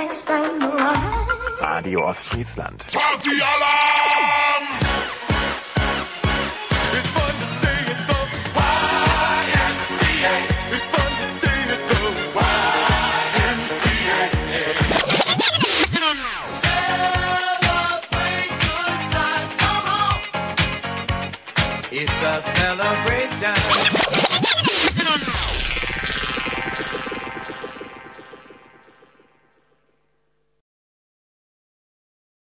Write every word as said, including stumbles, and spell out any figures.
Radio Ostfriesland. Party-Alarm! It's fun to stay at the Y M C A. It's fun to stay at the Y M C A. Celebrate good times, come on. It's a celebration.